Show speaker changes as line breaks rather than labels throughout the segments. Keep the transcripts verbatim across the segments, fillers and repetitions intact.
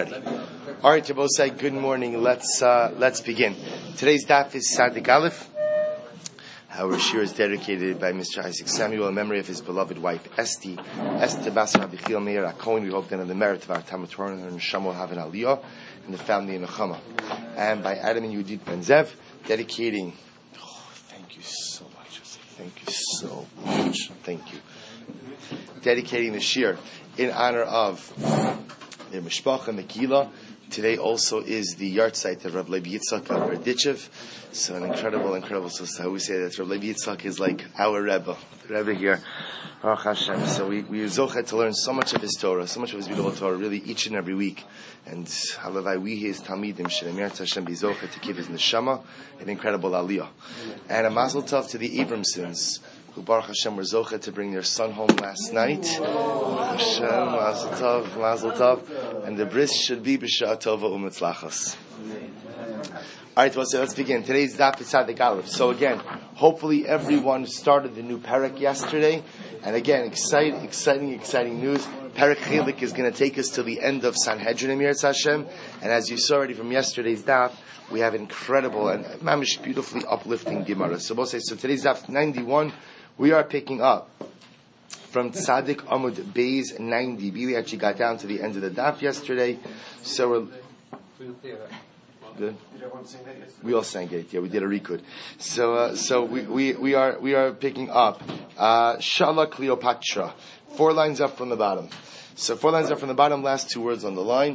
All right, Jabosai, good morning. Let's uh, let's begin. Today's daf is Sadik Aleph. Our shir is dedicated by Mister Isaac Samuel in memory of his beloved wife Esti, Esther Bas Rabbi Chil Meir HaKohen. We hope that in the merit of our Talmud Torah and Neshama will have an aliyah and the family in Nechama. And by Adam and Yudit Ben Zev, dedicating. Oh, thank you so much. Thank you so much. Thank you. Dedicating the shir in honor of their Mishpacha Mekila. Today also is the yahrzeit of Rav Levi Yitzchak of Berditchev. So an incredible, incredible. So I always say that Rav Levi Yitzchak is like our Rebbe, the Rebbe here. Baruch Hashem. So we we zochet to learn so much of his Torah, so much of his beautiful Torah, really each and every week. And halavai we his talmidim shemir Hashem be zochet to give his neshama an incredible aliyah. And a mazel tov to the Abramsons, who Baruch Hashem were zochet to bring their son home last night. Baruch Hashem, mazel tov, mazel tov, and the bris should be b'shah tova u'mitzlachos. All right, well, so let's begin. Today's daf is Sadik Aleph. So again, hopefully everyone started the new parak yesterday, and again, exciting, exciting, exciting news. Parak Chelik is going to take us to the end of Sanhedrin Emirat Hashem, and as you saw already from yesterday's daf, we have incredible and mamish beautifully uplifting Gemara. So we'll say, so today's daf ninety-one. We are picking up from Tzadik Amud Beis ninety. We actually got down to the end of the daf yesterday. So we're good. We all sang it. Yeah, we did a rekud. So, uh, so we, we we are we are picking up uh, Shala Cleopatra. Four lines up from the bottom. So four lines up from the bottom. Last two words on the line.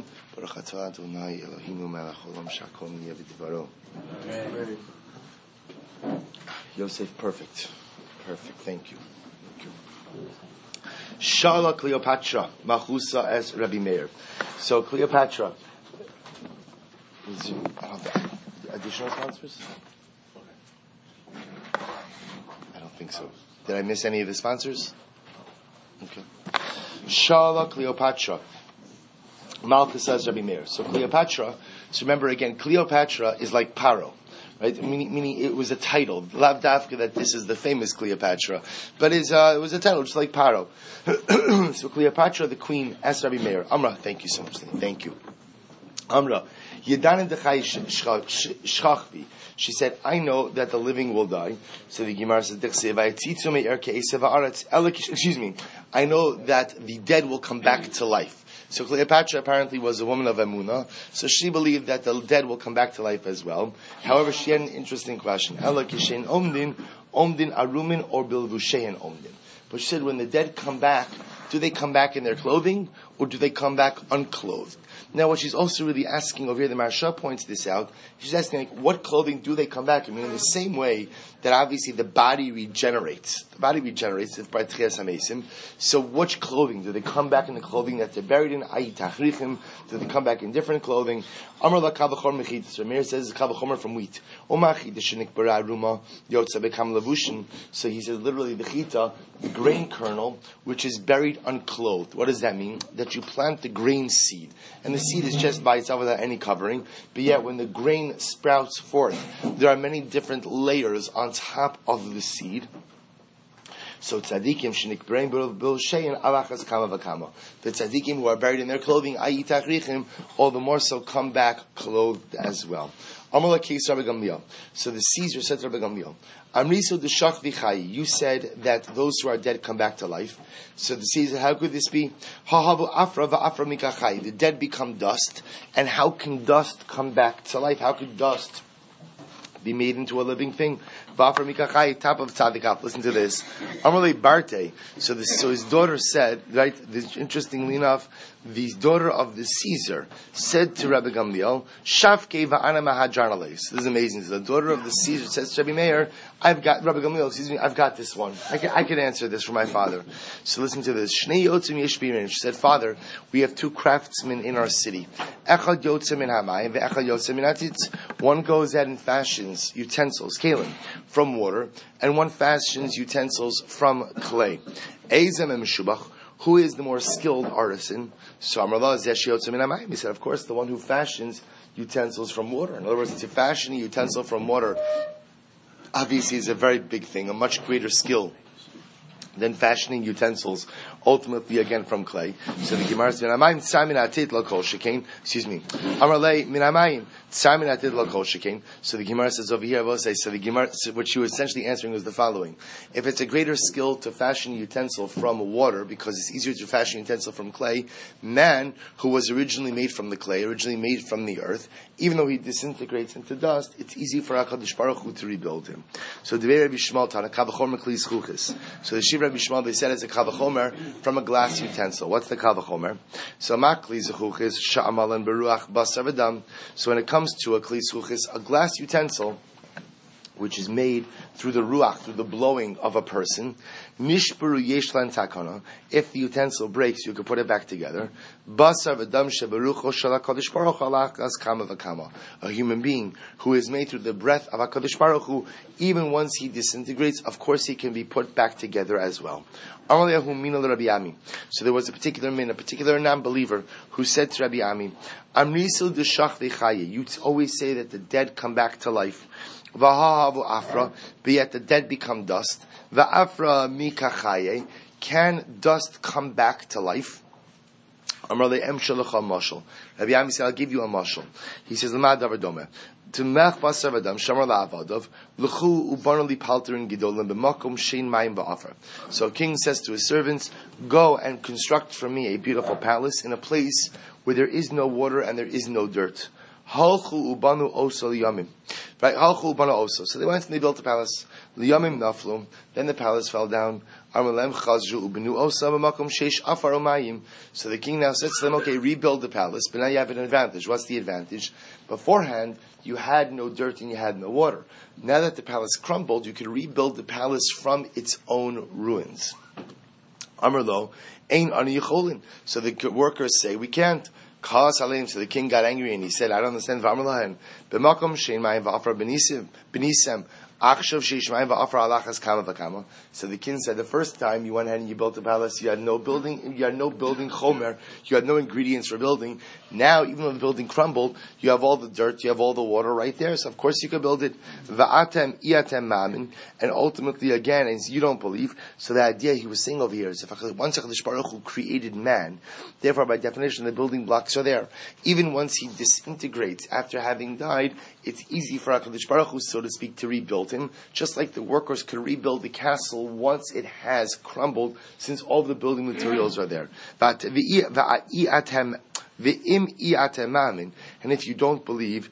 Yosef, perfect. Perfect, thank you. Thank you. Shala Cleopatra, Machusa as Rabbi Meir. So Cleopatra, is, I don't know, additional sponsors? I don't think so. Did I miss any of the sponsors? Okay. Shala Cleopatra, Malchus as Rabbi Meir. So Cleopatra, so remember again, Cleopatra is like Paro. Right, meaning, meaning it was a title. Lav dafka that this is the famous Cleopatra, but it's, uh, it was a title, just like Paro. So Cleopatra, the queen, asked Rabbi Meir, Amra, thank you so much, thank you. Amra, Yedanin dechai shchachvi. She said, I know that the living will die. So the Gemara says, excuse me, I know that the dead will come back to life. So Cleopatra apparently was a woman of Emunah, so she believed that the dead will come back to life as well. However, she had an interesting question. Ela kishen omdin, omdin arumin or bilvushein omdin. But she said, when the dead come back, do they come back in their clothing, or do they come back unclothed? Now, what she's also really asking over here, the Maharsha points this out, she's asking, like, what clothing do they come back in? I mean, in the same way that obviously the body regenerates. The body regenerates by Tchias HaMesim. So which clothing? Do they come back in the clothing that they're buried in? Ayi Tachrichim? Do they come back in different clothing? Amar la kavachor mechitas. Rameir says kavachomer from wheat. Omachi deshenik bara aruma yotza bekam lavushin. So he says literally the chita, the grain kernel, which is buried unclothed. What does that mean? That you plant the grain seed. And the seed is just by itself without any covering. But yet when the grain sprouts forth, there are many different layers on top of the seed. So tzaddikim shenik brain b'shein alachas kama v'kama. The tzaddikim who are buried in their clothing, ayi tachrichim, all the more so come back clothed as well. Amala Keis Rabbi Gamliel. So the Caesar said to Rabbi Gamliel, Amriso d'shach v'chayi. You said that those who are dead come back to life. So the Caesar, how could this be? Hahavu afra v'afra mikachai. The dead become dust, and how can dust come back to life? How could dust be made into a living thing? Top of Tzaddik. Listen to this. Amalei Barte. So this, so his daughter said, right? This, interestingly enough, the daughter of the Caesar said to Rabbi Gamliel, "Shafke va'ana mahajarnales." This is amazing. So the daughter of the Caesar says to Rabbi Meir, "I've got Rabbi Gamliel. Excuse me, I've got this one. I can, I can answer this for my father." So listen to this. Shnei yotzim yeshbirin. She said, "Father, we have two craftsmen in our city. Echad yotzim min hamayim ve'echad yotzim min hatzitz. One goes out and fashions utensils, kalim, from water, and one fashions utensils from clay. Eizem and meshubach. Who is the more skilled artisan?" So Amrullah Zeshiyotza min hamayim. He said, of course, the one who fashions utensils from water. In other words, to fashion a utensil from water, obviously, is a very big thing, a much greater skill than fashioning utensils ultimately again from clay. So the Gemara says, "Minamayim tsamin atit lo kol shekain." Excuse me. Amarlei minamayim tsamin atit lo kol shekain. So the Gemara says over here, I will say, so the Gemara, so what she was essentially answering was the following: if it's a greater skill to fashion a utensil from water, because it's easier to fashion a utensil from clay, man who was originally made from the clay, originally made from the earth, even though he disintegrates into dust, it's easy for HaKadosh Baruch Hu to rebuild him. So the Rabbi Shmuel Tana Kavachomer Kli Zchuchis. So the Shiv Rabbi Shmuel, they said, it's a Kavachomer from a glass utensil. What's the Kavachomer? So Makli Zchuchis Sha'amalan Beruach Basar V'dam. So when it comes to a Kli Zchuchis, a glass utensil, which is made through the ruach, through the blowing of a person. Nishbaru yeshlan takana. If the utensil breaks, you can put it back together. Basar v'dam sheberucho shel HaKadosh Baruch Hu alachas kama v'kama. A human being who is made through the breath of HaKadosh Baruch Hu, even once he disintegrates, of course he can be put back together as well. So there was a particular man, a particular non-believer, who said to Rabbi Ami, Amrisil d'shach v'chaye. You always say that the dead come back to life. V'ha'avu afra, but yet the dead become dust. V'afra mikachaye, can dust come back to life? Amar le'em shalacha mashal. Rabbi Ami said, I'll give you a mashal. He says, L'mad davar domeh. T'mech basar v'dam shamar la'avadav l'chu ubanu li palterin gidolim b'makom shein mayim v'afar. So a king says to his servants, go and construct for me a beautiful palace in a place where there is no water and there is no dirt. Halchu ubanu oso liyamim. Right, halchu ubanu oso. So they went and they built a palace. Liyamim naflu. Then the palace fell down. Armalem chazru ubanu osa b'makom sheish afar umayim. So the king now says to them, okay, rebuild the palace, but now you have an advantage. What's the advantage? Beforehand, you had no dirt and you had no water. Now that the palace crumbled, you could rebuild the palace from its own ruins. Amarlo, ein ani yicholin. So the workers say, we can't. So the king got angry and he said, I don't understand. So the king said, the first time you went ahead and you built a palace, you had no building, you had no building chomer, you had no ingredients for building. Now, even though the building crumbled, you have all the dirt, you have all the water right there, so of course you could build it. And ultimately, again, as you don't believe, so the idea he was saying over here is, if once HaKadosh Baruch Hu created man, therefore by definition the building blocks are there. Even once he disintegrates after having died, it's easy for HaKadosh Baruch Hu, so to speak, to rebuild him, just like the workers could rebuild the castle once it has crumbled, since all the building materials are there. And if you don't believe,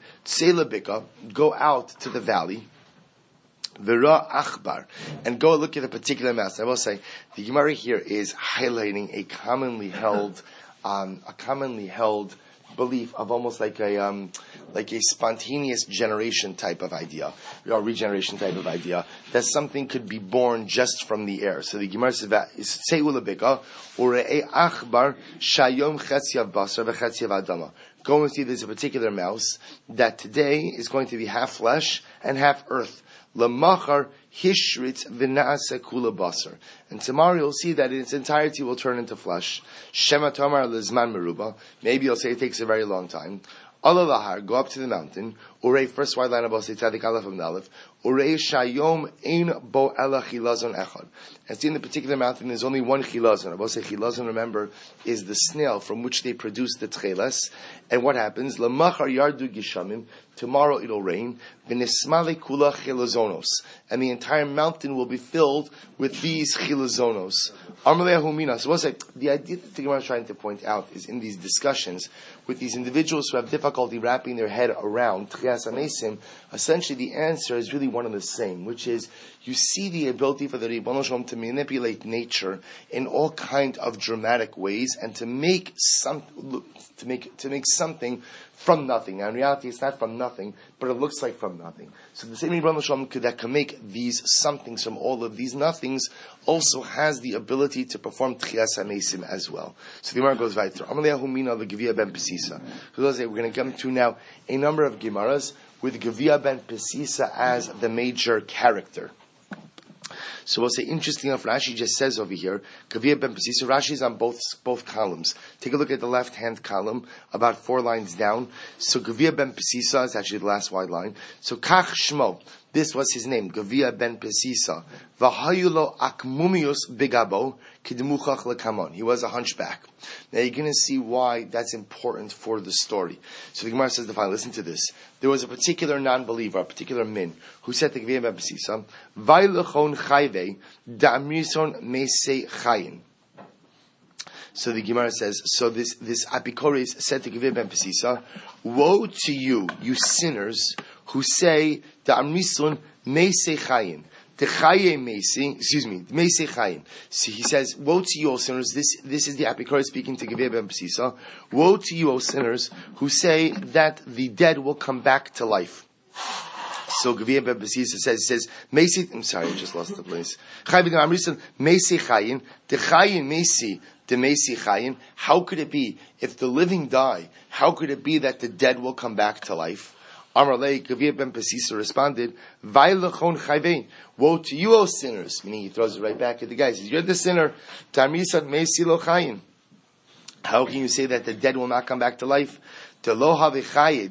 go out to the valley, V'ra achbar, and go look at a particular mouse. I will say, the Gemara here is highlighting a commonly held, um, a commonly held belief of almost like a um, like a spontaneous generation type of idea, or regeneration type of idea, that something could be born just from the air. So the Gemara says that is se'ulabika or a achbar shayom chetziav basar v'chetziav adama. Go and see there's a particular mouse that today is going to be half flesh and half earth. Lamachar hishritz v'naase kula basar. And tomorrow you'll see that in its entirety will turn into flesh. Shema tamar lezman meruba. Maybe you'll say it takes a very long time. Allah lahar, go up to the mountain. Urei, first white line of Osei Tzadik Aleph and Aleph. Urei shayom ein bo ela chilazon echad. And see in the particular mountain there's only one chilazon. Osei chilazon, remember, is the snail from which they produce the tcheles. And what happens? Lamachar yardu gishamim. Tomorrow it'll rain. V'nismale kula chilazonos. And the entire mountain will be filled with these chilazonos. Amalei humina. So what's like, the idea that the Gemara is trying to point out is in these discussions with these individuals who have difficulty wrapping their head around Tchias HaMesim, essentially the answer is really one and the same, which is you see the ability for the Ribono Shel Olam to manipulate nature in all kind of dramatic ways and to make some to make to make something from nothing. Now in reality it's not from nothing, but it looks like from nothing. So the same Ribono Shel Olam that can make these somethings from all of these nothings also has the ability to perform Tchias HaMesim as well. So the Gemara goes weiter. Amalei Humina the Gevia ben Pesisa. So we're going to come to now a number of Gemaras with Gevia ben Pesisa as the major character. So we'll say, interesting enough, Rashi just says over here, Gevia ben Pesisa. Rashi is on both both columns. Take a look at the left-hand column, about four lines down. So Gevia ben Pesisa is actually the last wide line. So Kach Shmo. This was his name, Gavia ben Pesisa. V'hayulo akmumius bigabo kidmuchach lekamon. He was a hunchback. Now you're going to see why that's important for the story. So the Gemara says the following. Listen to this. There was a particular non-believer, a particular min, who said to Gavia ben Pesisa, Vaylechon chayve da'amrison meisei chayin. So the Gemara says, so this, this Apikoris said to Gavia ben Pesisa, woe to you, you sinners, who say, Da'amrisun meisei chayin. Techaye meisi, excuse me, meisei chayin. So he says, woe to you, O sinners, this, this is the Apikoris speaking to Gavia ben Pesisa, woe to you, O sinners, who say that the dead will come back to life. So Gavia ben Pesisa says, says, meisi, I'm sorry, I just lost the place. Chayve da'amrisun meisei chayin, techayin meisi, how could it be, if the living die, how could it be that the dead will come back to life? Amarle, Gavia ben Pesisa responded, Vaylechon chayvein, woe to you, O sinners. Meaning he throws it right back at the guy. He says, you're the sinner. Tarmisat meisi lo chayin. How can you say that the dead will not come back to life? So Gavia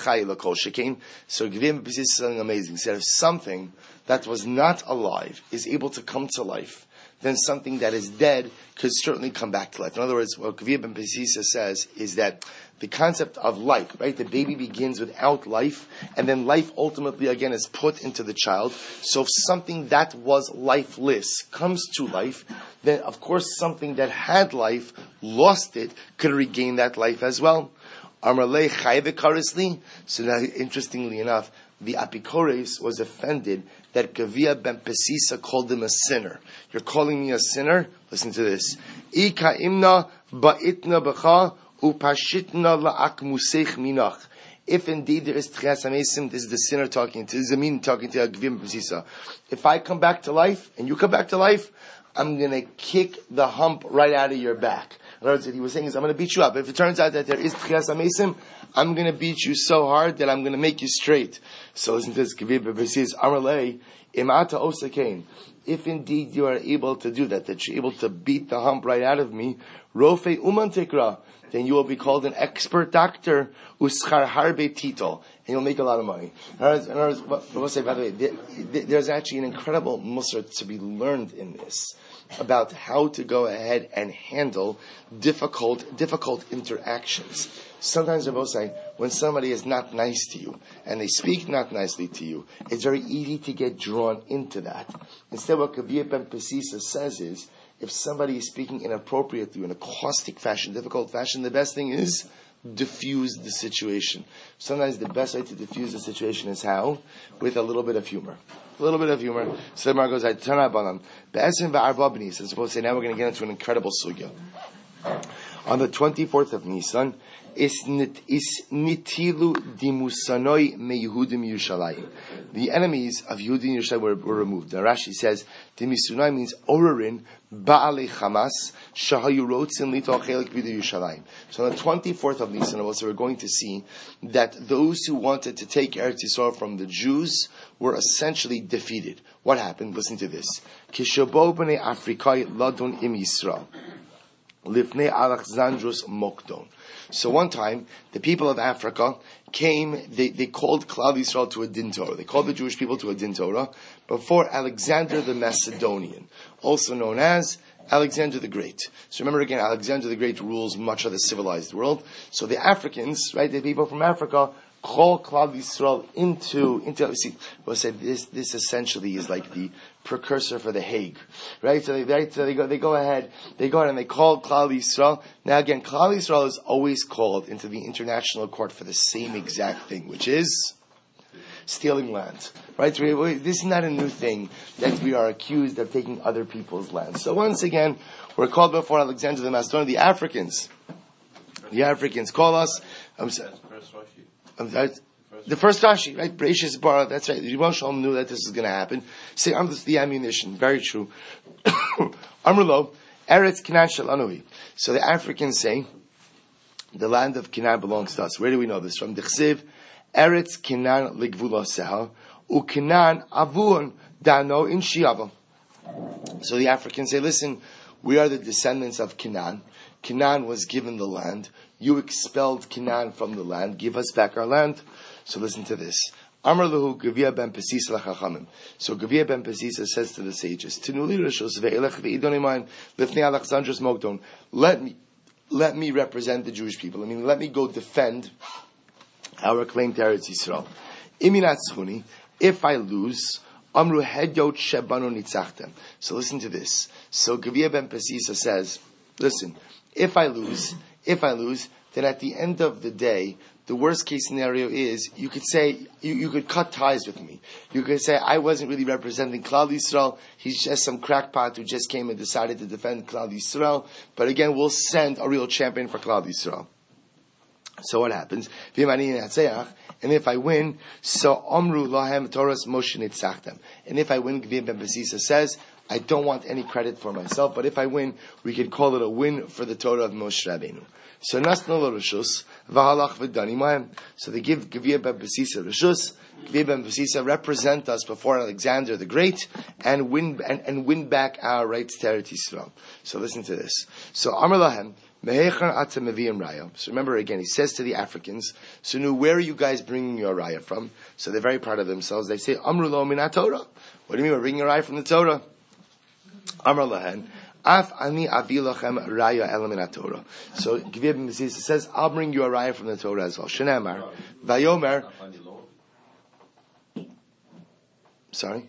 ben Pesisa is something amazing. He said, if something that was not alive is able to come to life, then something that is dead could certainly come back to life. In other words, what Gavia ben Pesisa says is that the concept of life, right? The baby begins without life, and then life ultimately again is put into the child. So if something that was lifeless comes to life, then of course something that had life, lost it, could regain that life as well. Amarle chayve karisli. So now, interestingly enough, the Apikores was offended that Gavia ben Pesisa called him a sinner. You're calling me a sinner? Listen to this. Ika imna ba'itna b'cha upashitna la'akmuseich minach. If indeed there is Tchias HaMesim, this is the sinner talking to, this is the mean talking to Gavia ben Pesisa. If I come back to life, and you come back to life, I'm going to kick the hump right out of your back. In other words, what he was saying is, I'm going to beat you up. If it turns out that there is Tchias HaMesim, I'm going to beat you so hard that I'm going to make you straight. So listen to this. Gavia ben Pesisa says, Amarlei, imata osakain. If indeed you are able to do that, that you're able to beat the hump right out of me, rofe uman tekra, then you will be called an expert doctor, uschar harbe titol, and you'll make a lot of money. In other words, what, what say, by the way, there, there's actually an incredible musar to be learned in this, about how to go ahead and handle difficult, difficult interactions. Sometimes, Rabbi say, when somebody is not nice to you, and they speak not nicely to you, it's very easy to get drawn into that. Instead, what Gavia ben Pesisa says is, if somebody is speaking inappropriately in a caustic fashion, difficult fashion, the best thing is diffuse the situation. Sometimes the best way to diffuse the situation is how? With a little bit of humor. A little bit of humor. So the Gemara goes, I turn up on them. Be'esim v'arba b'Nisan. So supposed to say, now we're going to get into an incredible sugya. On the twenty-fourth of Nisan, is nitilu dimusanoi me Yehudim Yerushalayim. The enemies of Yehudim Yerushalayim were, were removed. Now Rashi says, dimisunoi means orarin ba'alei chamas shahayu rotzin lito chelik b'Yehudim Yerushalayim. So on the twenty-fourth of Nisan, also we're going to see that those who wanted to take Eretz Yisrael from the Jews were essentially defeated. What happened? Listen to this. Kishabo b'nei Afrikai ladon im Yisrael. Lifnei Alexandros Mokdon. So one time, the people of Africa came, they, they called Klal Yisrael to a Din Torah. They called the Jewish people to a Din Torah before Alexander the Macedonian, also known as Alexander the Great. So remember again, Alexander the Great rules much of the civilized world. So the Africans, right, the people from Africa, call Klal Yisrael into, into, see, we'll say this, this essentially is like the precursor for the Hague, right? So they, right, so they go, they go ahead, they go ahead and they call Klal Yisrael. Now again, Klal Yisrael is always called into the international court for the same exact thing, which is stealing land, right? We, we, this is not a new thing that we are accused of taking other people's land. So once again, we're called before Alexander the Macedonian, the Africans. The Africans call us. I'm sorry. Um, the first Rashi, right? Bereshis bara. That's right. Yibam Shalom knew that this was going to happen. Say, I'm just the ammunition. Very true. Amrulo, Eretz Canaan Shalanui. So the Africans say, the land of Canaan belongs to us. Where do we know this from? Dechsiv, Eretz Canaan ligvula seha, u Canaan avun dano in Shiava. So the Africans say, listen, we are the descendants of Canaan. Canaan was given the land. You expelled Canaan from the land. Give us back our land. So listen to this. Amar Lahu Gavia ben Pesisa lachachamim. So Gavia ben Pesisa says to the sages, Tinuli rishos ve'elech ve'idonimayin lifnei Alexandros Mogdon. Let me, let me represent the Jewish people. I mean, let me go defend our claim to Eretz Yisrael. Iminatzchuni, if I lose, Amru hedyot shebanu nitzachtem. So listen to this. So Gavia ben Pesisa says, listen, if I lose, if I lose, then at the end of the day, the worst case scenario is you could say you, you could cut ties with me. You could say I wasn't really representing Klal Yisrael. He's just some crackpot who just came and decided to defend Klal Yisrael. But again, we'll send a real champion for Klal Yisrael. So what happens? And if I win, so Omru Lahem Torahs Moshe Nitzachtem. And if I win, Gvir ben Pesisa says, I don't want any credit for myself, but if I win, we could call it a win for the Torah of Moshe Rabbeinu. So Nasna lo Rishus, V'halach v'dani mahem. So they give Gvir ben Pesisa Rishus. Gvir ben Pesisa represent us before Alexander the Great and win and, and win back our rights to Eretz Yisrael. So listen to this. So Amar Lahem. So remember again, he says to the Africans, so now where are you guys bringing your raya from? So they're very proud of themselves. They say, Amru lo min Torah. What do you mean we're bringing a raya from the Torah? Amar lahen, Af ani avi lachem raya el min Torah. So Gvir ben Pesisa says, I'll bring you a raya from the Torah as well. Shenemar, Vayomer. Sorry?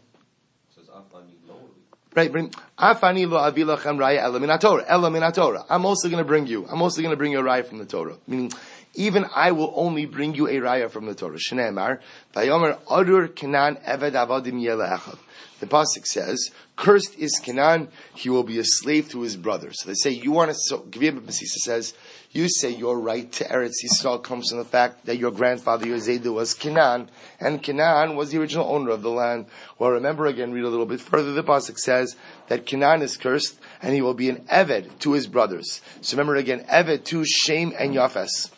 Right, bring Afani lo avilachem raya ela min Torah, ela min Torah. I'm also going to bring you. I'm also going to bring you a raya from the Torah. Meaning, even I will only bring you a raya from the Torah. Shneimar, vayomer adur Kenan eved avadim yela echad. The pasuk says, "Cursed is Kenan; he will be a slave to his brother." So they say, "You want to?" So Gvir ben Pesisa says, "You say your right to Eretz Yisrael comes from the fact that your grandfather Yozedu was Kenan, and Kenan was the original owner of the land." Well, remember again, read a little bit further. The pasuk says that Kenan is cursed, and he will be an eved to his brothers. So remember again, eved to Shem and Yafes.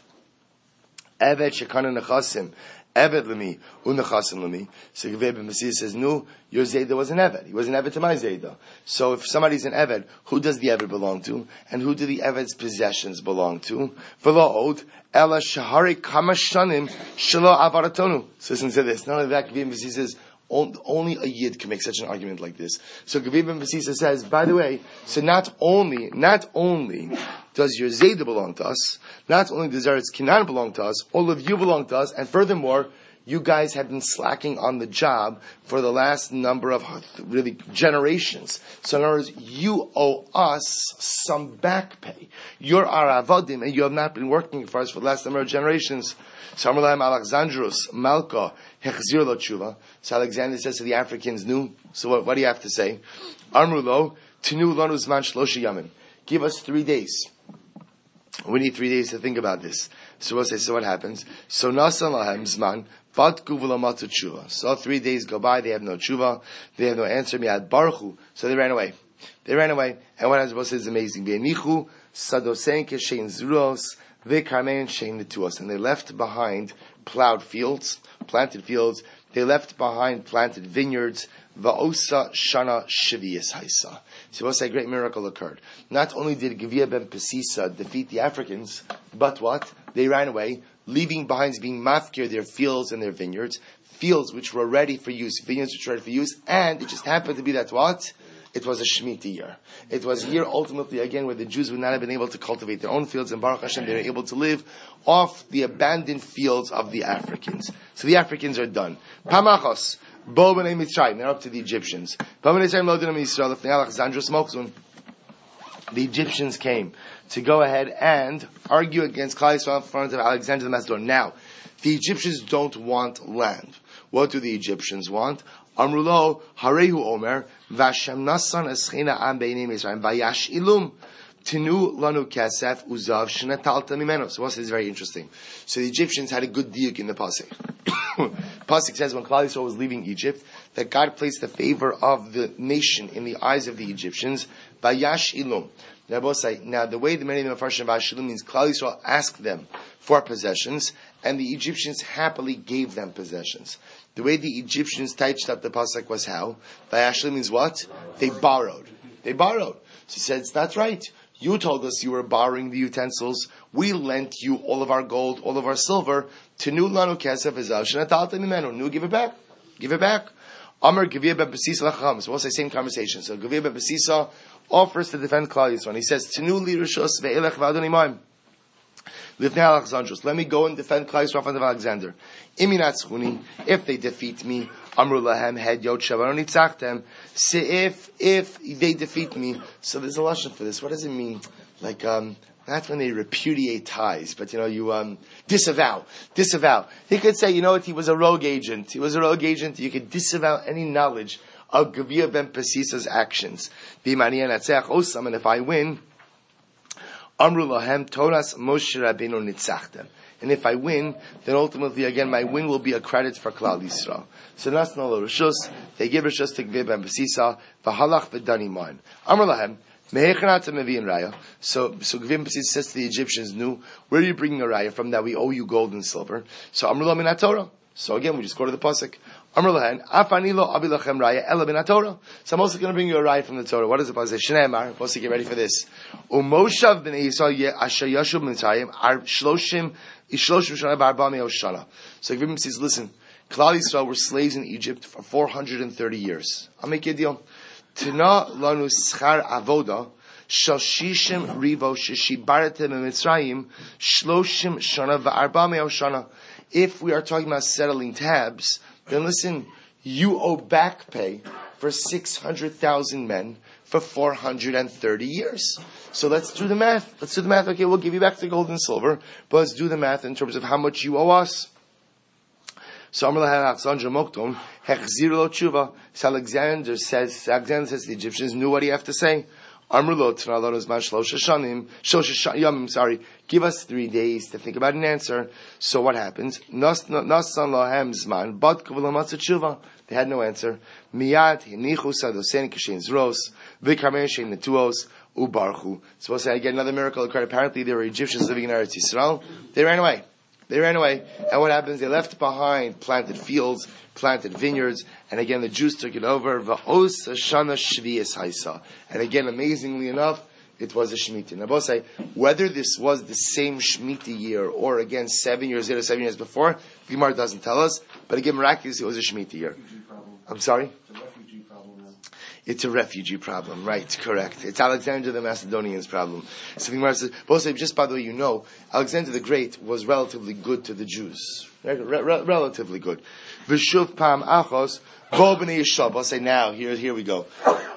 Eved shekana nechasim. Eved lemi, unechasim lemi. So Gvir ben Pesisa says, no, your Zayda was an Eved. He was an Eved to my Zayda. So if somebody's an Eved, who does the Eved belong to? And who do the Eved's possessions belong to? V'lo od, ela shahari kamashanim shelo avaratonu. So listen to this. Not only that, Gvir ben Pesisa says, only a Yid can make such an argument like this. So Gvir ben Pesisa says, by the way, so not only, not only does your Zayda belong to us, not only does Eretz Canaan belong to us, all of you belong to us, and furthermore, you guys have been slacking on the job for the last number of really generations. So in other words, you owe us some back pay. You're our avadim, and you have not been working for us for the last number of generations. So Alexandros Malka Hechzir lo tshuva. So Alexander says to the Africans, "Nu." So what, what do you have to say? Amrulo Tinu lanu zman shloshi yamim. Give us three days. We need three days to think about this. So we'll say, so what happens? So nasan lahem zman vatku v'lamatu tshuva. So three days go by, they have no tshuva, they have no answer. Miad baruchu. So they ran away. They ran away, and what I was supposed to say is amazing. Ve'nichu sadosen keshein zruos ve'karmein shein netuos. And they left behind plowed fields, planted fields. They left behind planted vineyards. Va'osa shana shiviyas haisa. So we'll say a great miracle occurred. Not only did Gvir ben Pesisa defeat the Africans, but what? They ran away, leaving behind being mafkir their fields and their vineyards, fields which were ready for use, vineyards which were ready for use, and it just happened to be that what? It was a Shemitah year. It was a year ultimately, again, where the Jews would not have been able to cultivate their own fields, and Baruch Hashem, they were able to live off the abandoned fields of the Africans. So the Africans are done. Pamachos. Bo b'nei Mitzrayim, they're up to the Egyptians. The Egyptians came to go ahead and argue against Klal Yisrael in front of Alexander the Macedonian. Now, the Egyptians don't want land. What do the Egyptians want? Amrulo harehu omer v'Hashem nasan eschina am b'nei Mitzrayim vayash ilum tinu lanu kesef uzav shnetalta mimeno. So what's this? Very interesting. So the Egyptians had a good diuk in the pasuk. Pasuk says when Klal Yisrael was leaving Egypt, that God placed the favor of the nation in the eyes of the Egyptians. Vayash ilum. Now, the way the many of the Mepharshim Vayash ilum means Klal Yisrael asked them for possessions, and the Egyptians happily gave them possessions. The way the Egyptians touched up the pasuk was how? Vayash ilum means what? They borrowed. They borrowed. So he said, "It's not right. You told us you were borrowing the utensils. we lent you all of our gold, all of our silver, tenu lanu kesef ezav shenataltem mimenu. Nu, give it back. Give it back. Amar Gavia ben Besisa lacham. So we'll say same conversation. So Gavia ben Besisa offers to defend Klal Yisrael. He says, tenu li rishos ve'elech v'adoni maim. Let me go and defend Klal Yisrael from Alexander. If they defeat me, Amru lahem head yod shavaroni tzachtem. Say if if they defeat me. So there's a lesson for this. What does it mean? Like um, not when they repudiate ties, but you know you um, disavow, disavow. He could say, you know what? He was a rogue agent. He was a rogue agent. You could disavow any knowledge of Gavia ben Pesisa's actions. B'mani anatzech osam, and if I win. Amru lahem Toras Moshe Rabbeinu nitzachtem. And if I win, then ultimately again my win will be a credit for Klal Yisrael. So that's no rishus. They give rishus to Gvei ben Besisa v'halach v'dani mine. Amru lahem mehechanat mevi'in raya. So so Gvei ben Besisa says to the Egyptians, "Nu, where are you bringing a raya from that we owe you gold and silver?" So Amru lahem minat Torah. So again, we just go to the pasuk. Amr lahen, afani lo abi lachem raya ela min haTorah. So I'm also going to bring you a raya from the Torah. What does the pasuk say? Shnei amar. Pasuk, get ready for this. Umoshav b'nei Yisrael asher yashuv mitzrayim ar shloshim ishloshim shana b'arba me'os shana. So Gvei says, listen, Klal Yisrael were slaves in Egypt for four hundred thirty years. I'll make you a deal. Tina lanu schar avoda shashishim rivo sheshibartem mitzrayim shloshim shana v'arba me'os shana. If we are talking about settling tabs, then listen, you owe back pay for six hundred thousand men for four hundred thirty years. So let's do the math. Let's do the math. Okay, we'll give you back the gold and silver, but let's do the math in terms of how much you owe us. So Alexander says, Alexander says the Egyptians knew what he have to say. Sorry, give us three days to think about an answer. So what happens? They had no answer. So we'll say again another miracle occurred. Apparently there were Egyptians living in Eretz Yisrael. They ran away. They ran away. And what happens? They left behind planted fields, planted vineyards, and again the Jews took it over. And again, amazingly enough, it was a Shemitah. Now both say, whether this was the same Shemitah year or again seven years later, seven years before, the Gemara doesn't tell us. But again, miraculously, it was a Shemitah year. I'm sorry? It's a refugee problem, right? Correct. It's Alexander the Macedonian's problem. So the Gemara says, both say, just by the way, you know, Alexander the Great was relatively good to the Jews. Re- re- relatively good. V'shuv pam achos bo b'nei Yisrael. I'll say now, here, here we go.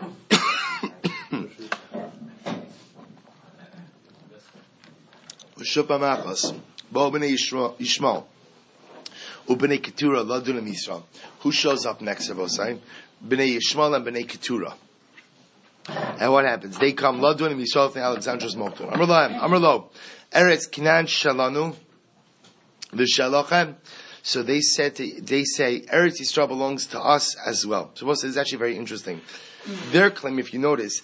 V'shuv pam achos bo b'nei Yishmael u'b'nei Keturah ladunim Yisrael. Who shows up next, Avosai? B'nei Yishmael and B'nei Keturah. And what happens? They come, Ladunim Yisrael and Alexander's Mokton. Amr Lahem, Amr Lo, Eretz Kinan Shalanu, V'Shalochem. So they said, to, they say, Eretz Yisrael belongs to us as well. So this is actually very interesting. Their claim, if you notice,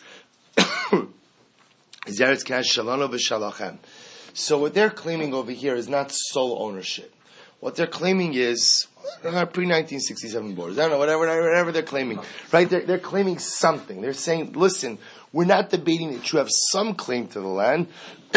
is Eretz Kinan Shalanu V'Shalochem. So what they're claiming over here is not sole ownership. What they're claiming is pre nineteen sixty-seven borders. I don't know, whatever, whatever they're claiming. Right? They're, they're claiming something. They're saying, listen, we're not debating that you have some claim to the land,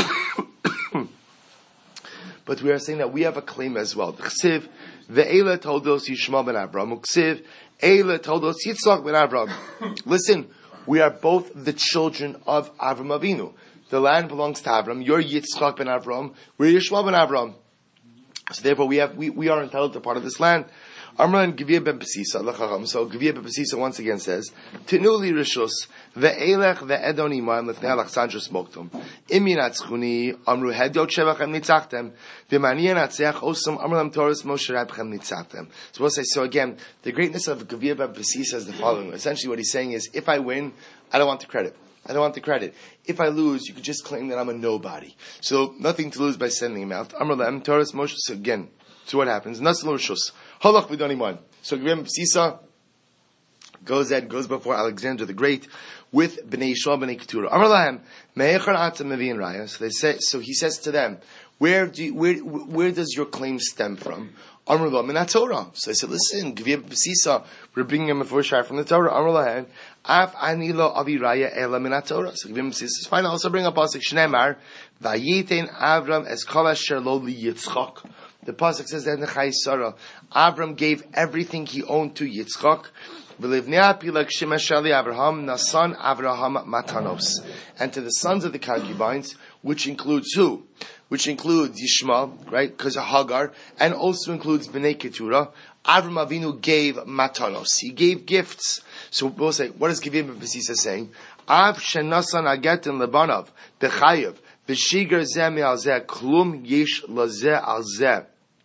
but we are saying that we have a claim as well. Chsiv, ve'ela toldos Yishmael ben Avram, Chsiv, eila toldos Yitzchak ben Avram. Listen, we are both the children of Avram Avinu. The land belongs to Avram. You're Yitzchak ben Avram. We're Yishmael ben Avram. So therefore, we have we, we are entitled to part of this land. Amran Gavia ben Pesisa lechacham. So Gavia ben Pesisa once again says, "Tenuli rishus ve'elech ve'edoni ma'am lefnei Alexandros moktum iminatzchuni amru hedot shevachem nitzachtem v'maniyan atzeach osam amram Toras Moshe Rabbeinu nitzachtem." So we'll say. So again, the greatness of Gavia ben Pesisa is the following. Essentially, what he's saying is, if I win, I don't want the credit. I don't want the credit. If I lose, you could just claim that I'm a nobody. So nothing to lose by sending him out. Amr Lem, Toras Moshe. So again, so what happens? Nasalur Shus. Halach v'doniman. So Gvei Sisa goes ahead, goes before Alexander the Great with Bnei Yishmael, Bnei Keturah. Amr Lahem, me'echar atzam mevi'in raya. So they say, so he says to them, Where do you, where where does your claim stem from? Amr lo min Torah. So I said, listen, Gviv B'sisa, we're bringing him a first share from the Torah. Amr lo Af ani lo aviraya ela min Torah. So Gviv B'sisa is fine. I also bring a pasuk Shneimar Vayitein Avram es kol asher lo li Yitzchak. The pasuk says that in the Chayei Sarah, Avram gave everything he owned to Yitzchak. Abraham Nasan Avraham Matanos, and to the sons of the concubines, which includes who? Which includes Yishmael, right? Because of Hagar, and also includes Bnei Keturah. Avram Avinu gave Matanos. He gave gifts. So we'll say, what is Givim B'sisa saying? Av shenasan agetin lebanav b'chayev v'shiger zeh me'al zeh klum yesh lazeh al zeh.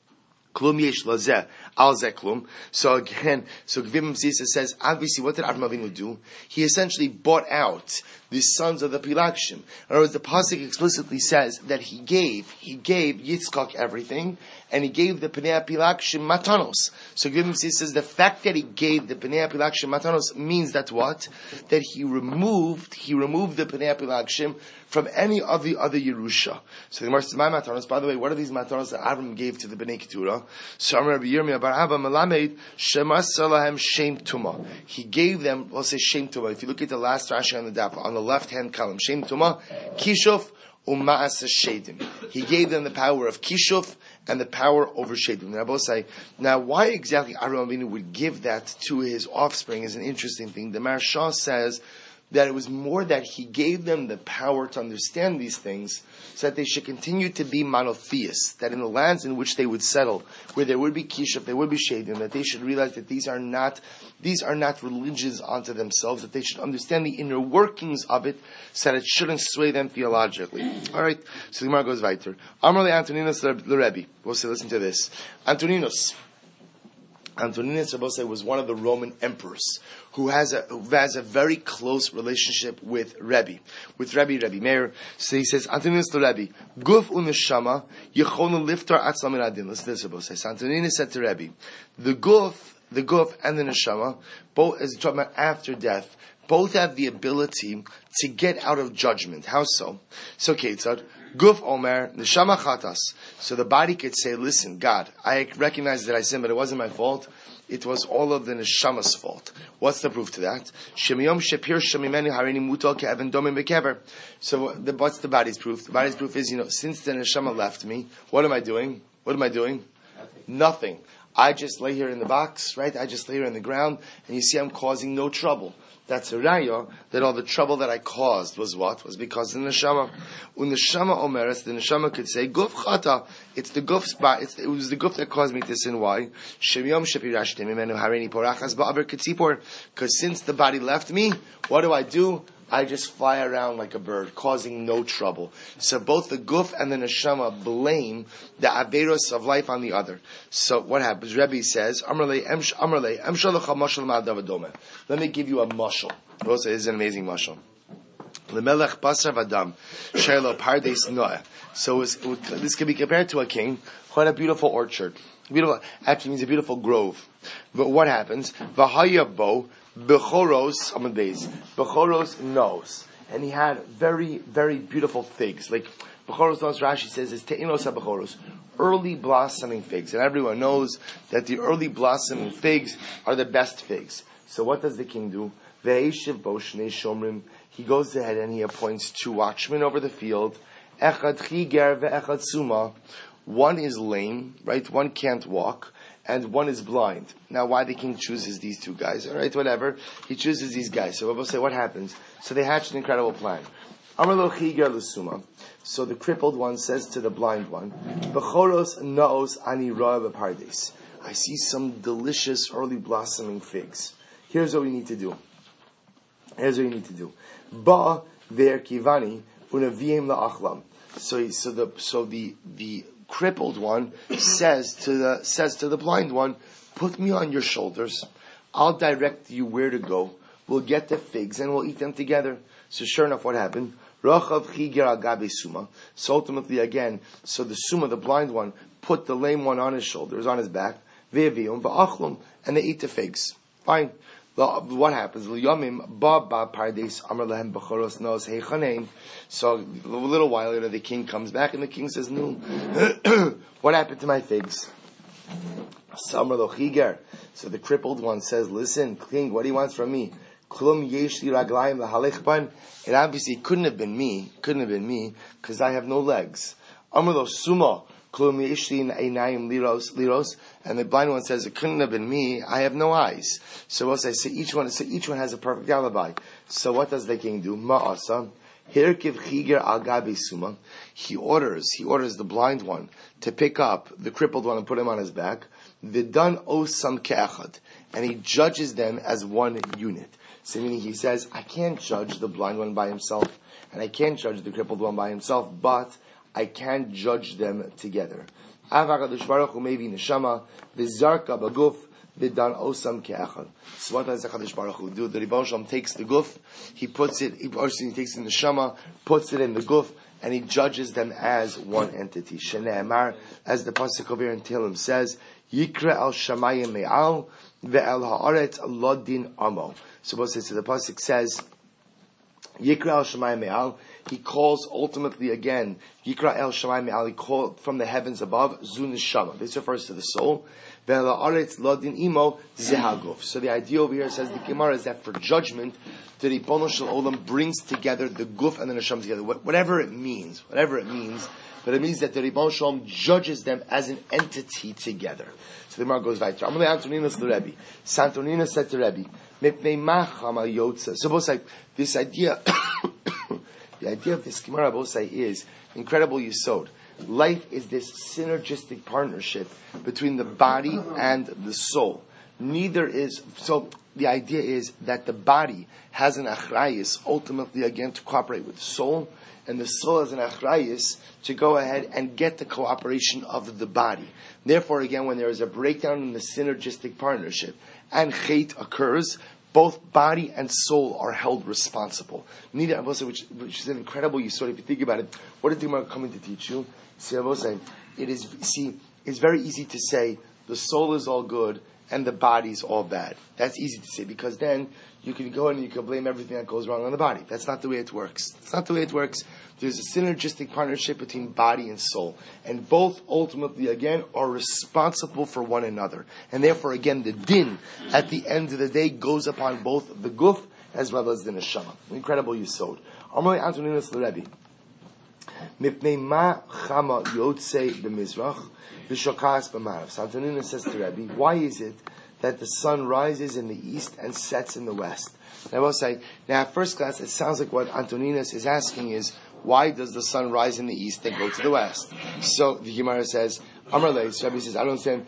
Klum yesh lazeh al zeh klum. So again, so Gvim B'sisa says, obviously, what did Avram Avinu do? He essentially bought out the sons of the Pilakshim. In other words, the pasuk explicitly says that he gave, he gave Yitzchak everything, and he gave the Pnei Pilakshim matanos. So Gvim B'sisa says the fact that he gave the Pnei Pilakshim matanos means that what? That he removed, he removed the Pnei Pilakshim from any of the other Yerusha. So the Gemara says, my matanos, by the way, what are these matanos that Avram gave to the Bnei Keturah? So Amar Rabbi Yirmiyah bar Abba Melamed Shemas Salahem Shem Tuma. He gave them, we'll say Shem Tuma. If you look at the last Rashi on the dap, on the left hand column, Shem Tuma, Kishuf Umaas Shedim. He gave them the power of Kishuf and the power over Shedim. Now, both say, now why exactly Avram Avinu would give that to his offspring is an interesting thing. The Maharsha says that it was more that he gave them the power to understand these things so that they should continue to be monotheists, that in the lands in which they would settle, where there would be Kishuf, there would be Shedim, that they should realize that these are not these are not religions unto themselves, that they should understand the inner workings of it so that it shouldn't sway them theologically. Alright, so the Gemara goes weiter. Amar le Antoninus le Rebbe. We'll say, listen to this. Antoninus. Antoninus Rabosai was one of the Roman emperors who has a who has a very close relationship with Rebbe, with Rebbe Rebbe Meir. So he says, Antoninus the Rebbe, Guf uneshama yechonu liftar atzlam miradin. Listen to this, Rabosai. So Antoninus said to Rebbe, the Guf, the Guf and the neshama, both as talking about after death, both have the ability to get out of judgment. How so? So Ketzad, Guf Omer, Neshama Chatas. So the body could say, listen, God, I recognize that I sinned, but it wasn't my fault. It was all of the Neshama's fault. What's the proof to that? Shemiyom Shepir Shemimeni Harini Mutal Ke'evan Domim Bekever. So the, what's the body's proof? The body's proof is, you know, since the Neshama left me, what am I doing? What am I doing? Nothing. Nothing. I just lay here in the box, right? I just lay here in the ground, and you see I'm causing no trouble. That's a raya that all the trouble that I caused was what? Was because of the neshama. When the neshama omeres, the neshama could say, Guf chata, it's the guf spot, it's, it was the guf that caused me to sin. Why? Shemiyom shepirashtem imenu hareini porachas ba'aber ketzipor. Because since the body left me, what do I do? I just fly around like a bird, causing no trouble. So both the guf and the neshama blame the averos of life on the other. So what happens? Rebbe says, Amrle, Amrle, Amshalacha mashal ma'adavadome. Let me give you a mashal. Rosa is an amazing mashal. Lemelech basar vadam, shelo pardes noah. So it's, this can be compared to a king who had a beautiful orchard. Beautiful, actually means a beautiful grove. But what happens? V'hayabo Bechoros, I'm days. Bechoros knows, and he had very, very beautiful figs. Like Bechoros knows, Rashi says, is Te'inos HaBechoros, early blossoming figs, and everyone knows that the early blossoming figs are the best figs. So what does the king do? Ve'eshiv bo shnei shomrim. He goes ahead and he appoints two watchmen over the field. Echad chiger ve'echad suma. One is lame, right? One can't walk. And one is blind. Now, why the king chooses these two guys? All right, whatever. He chooses these guys. So we'll say, what happens? So they hatch an incredible plan. So the crippled one says to the blind one, Bechoros naos ani ra bepardes. I see some delicious early blossoming figs. Here's what we need to do. Here's what we need to do. Ba ver kivani unaviem la'achlam. So, so the, so the, the, crippled one says to the says to the blind one, put me on your shoulders. I'll direct you where to go. We'll get the figs and we'll eat them together. So sure enough, what happened? Rachav chiger agabe suma. So ultimately, again, so the suma, the blind one, put the lame one on his shoulders, on his back. Ve'avium va'achlum, and they eat the figs. Fine. What happens? So a little while later, the king comes back, and the king says, "No, what happened to my figs?" So the crippled one says, "Listen, king, what do you want from me? It obviously couldn't have been me. Couldn't have been me because I have no legs." Amrlo suma. And the blind one says, "It couldn't have been me. I have no eyes." So we'll say, so each one, so each one has a perfect alibi. So what does the king do? Ma'asa. He orders, he orders the blind one to pick up the crippled one and put him on his back. V'dan osam ke'achad. And he judges them as one unit. So meaning he says, I can't judge the blind one by himself, and I can't judge the crippled one by himself, but I can't judge them together. So what does the Hakadosh Baruch Hu do? The Rebbe Shalom takes the guf, he puts it, he, he takes it in the shama, puts it in the guf, and he judges them as one entity. Shnei Amar, as the pasuk over here in Tehillim says, Yikra al shamayim me'al ve'el ha'aretz lodin amo. So what says, so the pasuk says, Yikra al shamayim me'al. He calls ultimately again, Yikra el Shamayim Me'al, he called from the heavens above, Zu Neshama. This refers to the soul. Ve'la Aretz Lodin Imo Zehaguf. So the idea over here, says the Gemara, is that for judgment, the Ribono Shel Olam brings together the Guf and the Neshama together. Whatever it means, whatever it means, but it means that the Ribono Shel Olam judges them as an entity together. So the Gemara goes weiter. Amalei Antoninos the Rebbe. Santonina said to Rebbe, Mipnei Machama Yotza. So both like this idea. The idea of this Gemara Bosai is incredible yesod. Life is this synergistic partnership between the body and the soul. Neither is, so the idea is that the body has an achrayis ultimately again to cooperate with the soul, and the soul has an achrayis to go ahead and get the cooperation of the body. Therefore, again, when there is a breakdown in the synergistic partnership and chait occurs, both body and soul are held responsible. Neither, which, which is an incredible yesod. If you think about it, what is the Gemara coming to teach you? See, it is. See, it's very easy to say the soul is all good and the body is all bad. That's easy to say because then you can go and you can blame everything that goes wrong on the body. That's not the way it works. It's not the way it works. There's a synergistic partnership between body and soul. And both ultimately, again, are responsible for one another. And therefore, again, the din, at the end of the day, goes upon both the guf as well as the neshama. Incredible yesod. Amalei Antoninos l'Rebbe. Mipnei ma chama yotzei b'mizrach v'shokas b'marav. So Antoninos says to Rebbe, why is it that the sun rises in the east and sets in the west? And I will say, now at first glance, it sounds like what Antoninos is asking is, why does the sun rise in the east and go to the west? So the Gemara says, Amar Lei, so Rabbi says, I don't understand.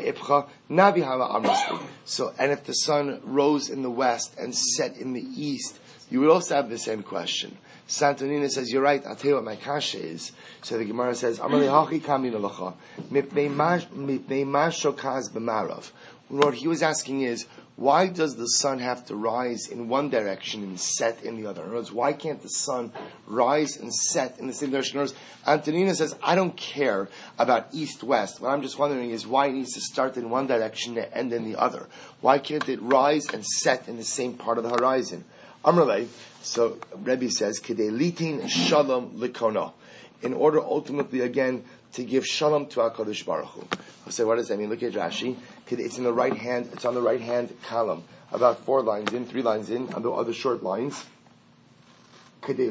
So, and if the sun rose in the west and set in the east, you would also have the same question. Santonina says, you're right, I'll tell you what my kasha is. So the Gemara says, Amar Lei hachi kamin alacha, mipnei ma shokaz b'marav. What he was asking is, why does the sun have to rise in one direction and set in the other? In other words, why can't the sun rise and set in the same direction? In other words, Antonina says, I don't care about east-west. What I'm just wondering is why it needs to start in one direction and end in the other. Why can't it rise and set in the same part of the horizon? Amrulay, so Rebbe says, Kidei litin shalom likono. In order ultimately, again, to give shalom to HaKadosh Baruch Hu. I'll say, what does that mean? Look at Rashi. It's in the right hand, it's on the right hand column. About four lines in, three lines in, on the other short lines. Because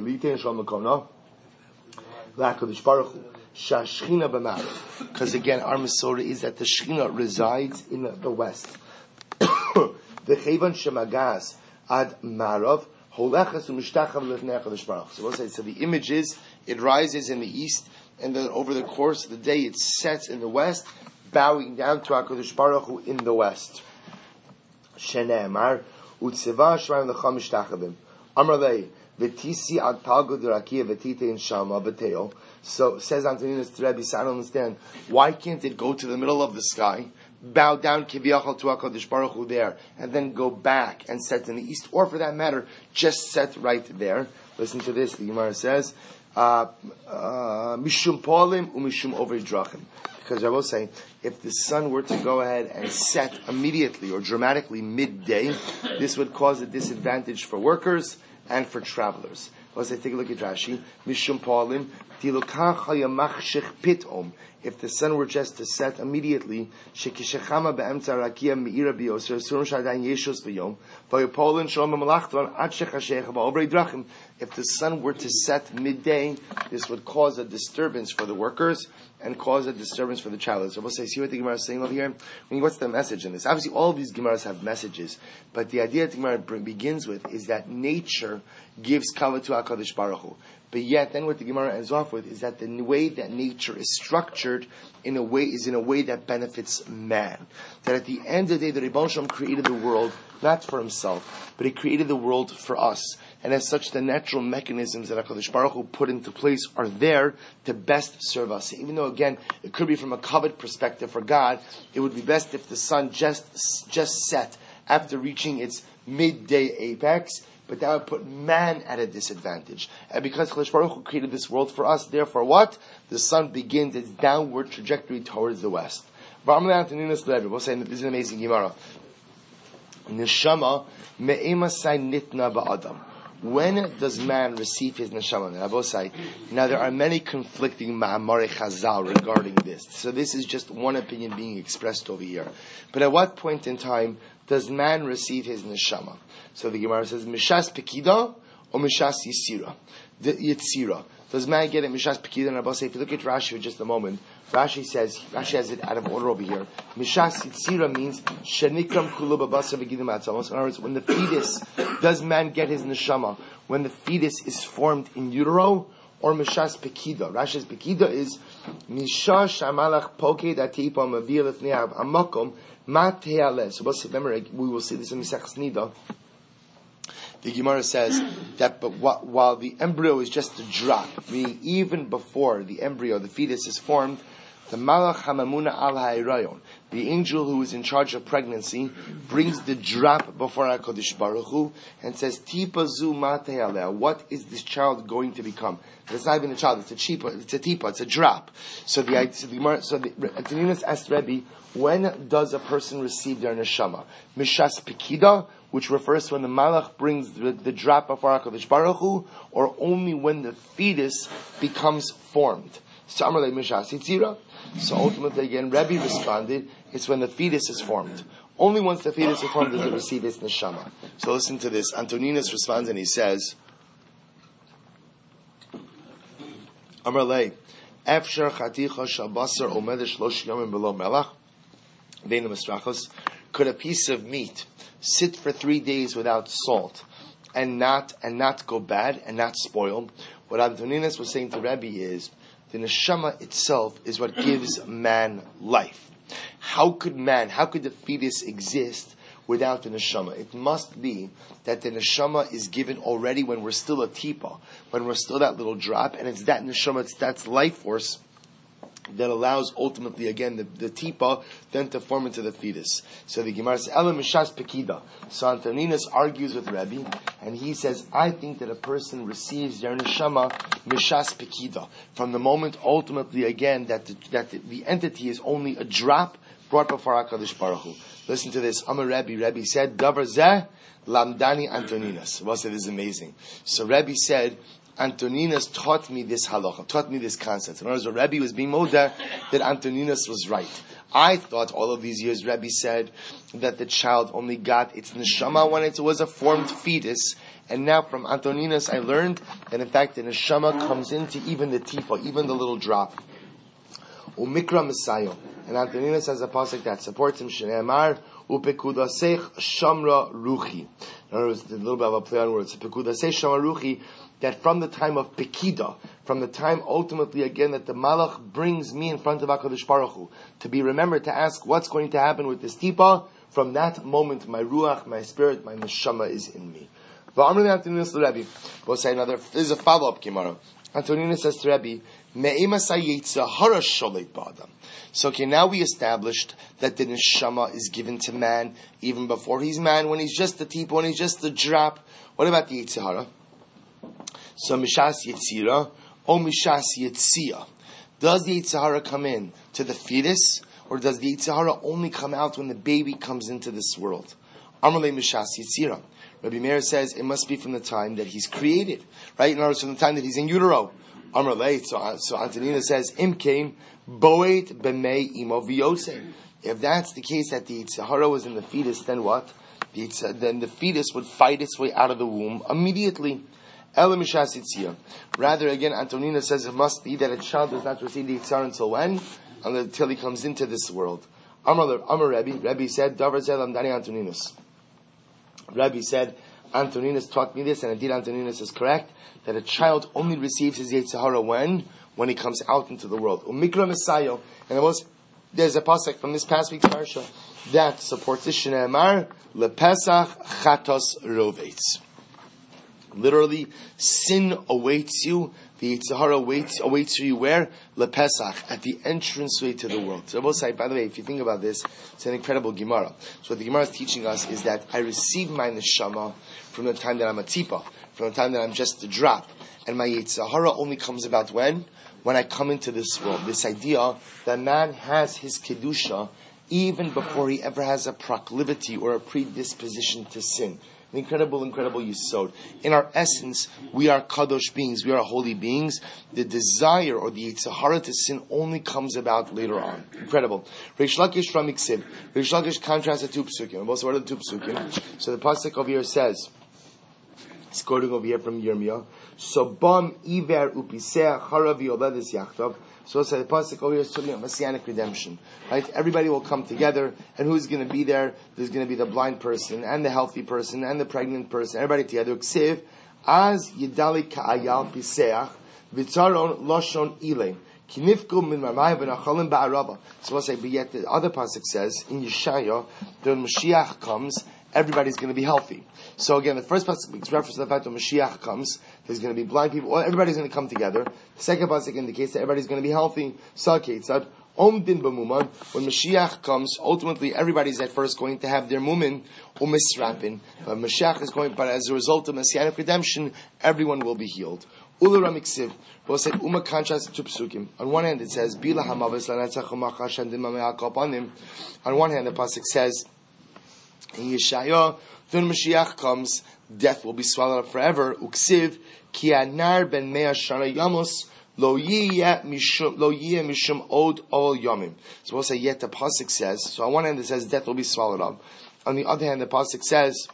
again, our Masorah is that the Shechina resides in the west. The Chevan Shemagas ad Marav. So we'll say, so the image is, it rises in the east, and then over the course of the day it sets in the west, bowing down to HaKadosh Baruch Hu in the west. Shene'emar, u'tzeva sh'mayim l'cham mishtachavim. Amar lei, v'tisi ad talgud rakia v'tite in shama b'teo. So, says Antoninus to Rebbe, so I don't understand, why can't it go to the middle of the sky, bow down kiviyachal to HaKadosh Baruch Hu there, and then go back and set in the east, or for that matter, just set right there. Listen to this, the Gemara says, mishum polim u'mishum over drachim. because I will say, if the sun were to go ahead and set immediately or dramatically midday, this would cause a disadvantage for workers and for travelers. Let's say, take a look at Rashi. Mishum Paulim, Tilukach hayamachshich pitom. If the sun were just to set immediately, shekishachama be'emtza rakia meira bioser surum shadayin yeshus b'yom v'yopolin shalom malachton ad shechashecha ba'obrei drachim. If the sun were to set midday, this would cause a disturbance for the workers and cause a disturbance for the travelers. So we'll say, see what the Gemara is saying over here? I mean, what's the message in this? Obviously, all of these Gemaras have messages, but the idea that the Gemara begins with is that nature gives kavod to HaKadosh Baruch Hu. But yet, then what the Gemara ends off with is that the way that nature is structured in a way is in a way that benefits man. That at the end of the day, the Rebbeinu Shalom created the world not for himself, but he created the world for us. And as such, the natural mechanisms that HaKadosh Baruch Hu put into place are there to best serve us. Even though, again, it could be from a covet perspective for God, it would be best if the sun just just set after reaching its midday apex, but that would put man at a disadvantage. And because HaKadosh Baruch Hu created this world for us, therefore what? The sun begins its downward trajectory towards the west. We'll say that this is an amazing Gemara. Neshama me'emasai nitna ba'adam. When does man receive his neshama? Now there are many conflicting ma'amare chazal regarding this. So this is just one opinion being expressed over here. But at what point in time does man receive his neshama? So the Gemara says, Mishas Pekida or Mishas Yitzira? The Yitzira. Does man get it Mishas Pekida? And I'll say, if you look at Rashi for just a moment, Rashi says, Rashi has it out of order over here. Mishas Yitzira means, Shenikram Kulu Babasa Begidim Atzamos. In other words, when the fetus, does man get his neshama? When the fetus is formed in utero, or Mishas Pekida? Rashi's Pekida is, Misha Shamalach Poke Datipa Mavir Lefneav Amakom Mat Healeh. So remember, we will see this in Misach Snida. The Gemara says that but while the embryo is just a drop, meaning even before the embryo, the fetus is formed, the Malach Hamamuna al Ha'irayon, the angel who is in charge of pregnancy, brings the drop before HaKadosh Baruch Hu and says, Tipa zu matei aleh. What is this child going to become? It's not even a child, it's a chipa, it's a tipa, it's a drop. So the so the, so the Antoninus asked Rebbe, when does a person receive their neshama? Mishas Pekida, which refers to when the malach brings the, the drop before HaKadosh Baruch Hu, or only when the fetus becomes formed? So ultimately, again, Rebbe responded, it's when the fetus is formed. Only once the fetus is formed does it receive its neshama. So listen to this. Antoninus responds and he says, Amar lei, Efshar chaticha shabasar omed shlosh yomim below melach, bein mistrachos. Could a piece of meat sit for three days without salt and not and not go bad and not spoil? What Antoninus was saying to Rebbe is, the neshama itself is what gives man life. How could man, how could the fetus exist without the neshama? It must be that the neshama is given already when we're still a tipa, when we're still that little drop, and it's that neshama, it's that life force that allows ultimately, again, the, the tipa then to form into the fetus. So the Gemara says, Ela Mishas Pekida. So Antoninus argues with Rebbe, and he says, I think that a person receives their neshama Mishas Pekida, from the moment ultimately, again, that the, that the, the entity is only a drop brought before HaKadosh Baruch Hu. Listen to this. Amar Rebbe. Rebbe said, Davar zeh lamdani Antoninus. Well, so this is amazing. So Rebbe said, Antoninus taught me this halacha, taught me this concept. In other words, the Rebbe was being moda that Antoninus was right. I thought all of these years Rebbe said that the child only got its neshama when it was a formed fetus. And now from Antoninus I learned that in fact the neshama comes into even the tifa, even the little drop. Umikra Messiah. And Antoninus has a pasuk that supports him. Shneimar upekudasech shamra ruchi. In other words, a little bit of a play on words. Pekudasech shamra ruchi. That from the time of Pekida, from the time ultimately again that the Malach brings me in front of HaKadosh Baruch Hu, to be remembered to ask what's going to happen with this tipa, from that moment my ruach, my spirit, my neshama is in me. We'll say another, this is a follow-up Gemara. Antoninus says to Rebbe, so okay, now we established that the neshama is given to man even before he's man, when he's just the tipa, when he's just the drop. What about the Yitzhara? So Mishas Yetzira or Mishas Yetzia. Does the Yetzer Hara come in to the fetus, or does the Yetzer Hara only come out when the baby comes into this world? Amalei Mishas Yitzira. Rabbi Meir says it must be from the time that he's created, right? In other words, from the time that he's in utero. Amalei. So, so Antonina says, Im came boet b'mei imo v'yoseh. If that's the case, that the Yetzer Hara was in the fetus, then what? The, then the fetus would fight its way out of the womb immediately. Rather, again, Antonina says it must be that a child does not receive the Yitzhar until when? Until he comes into this world. Amar Amar Rebbe, Rebbe said, Davar said, Amdani Antoninus. Rebbe said, Antoninus taught me this, and indeed Antoninus is correct, that a child only receives his Yetzer Hara when? When he comes out into the world. Umikra Messiah, and it was, there's a pasuk from this past week's parsha that supports this. Shneimar lepesach chatos rovetz. Literally, sin awaits you. The Yetzer Hara awaits, awaits you where? Lepesach, at the entranceway to the world. So, both sides, by the way, if you think about this, it's an incredible Gemara. So what the Gemara is teaching us is that I receive my neshama from the time that I'm a tzipa, from the time that I'm just a drop. And my Yetzer Hara only comes about when? When I come into this world. This idea that man has his kedusha even before he ever has a proclivity or a predisposition to sin. An incredible, incredible yisod. In our essence, we are kadosh beings. We are holy beings. The desire or the Yetzer Hara to sin only comes about later on. Incredible. Reish Lakish Ramiksib. Reish Lakish contrasts the two psukim. Both what are the two psukim? So the pasuk over here says, it's quoting over here from Yirmiyah. So bam iver upiseh harav yoledes yachtav. So the pasuk over here is talking about messianic redemption, right? Everybody will come together, and who's going to be there? There's going to be the blind person, and the healthy person, and the pregnant person. Everybody together. Ksiv az yidali ka'ayal piseach v'tzaron loshon ilay kinifku min mamay v'nachalim ba'arava. So we'll say, but yet the other pasuk says in Yeshaya that when Mashiach comes, everybody's going to be healthy. So again, the first pasuk makes reference to the fact that when Mashiach comes, there's going to be blind people. Everybody's going to come together. The second pasuk indicates that everybody's going to be healthy. Saketzad omdin b'muman. When Mashiach comes, ultimately everybody's at first going to have their mumin umisrapin. But Mashiach is going. But as a result of messianic redemption, everyone will be healed. Ula ramiksiv. We'll say uma contrast to psukim. On one hand, it says bila hamavis lanatzach u'machar shendim mamei akapanim. On one hand, the pasuk says in Yeshaya, when Mashiach comes, death will be swallowed up forever. Uksiv ki anar ben mea shana yamos lo yiyeh mishum lo yiyeh mishum od ol yomim. So we'll say yet the pasuk says. So on one hand it says death will be swallowed up. On the other hand, the pasuk says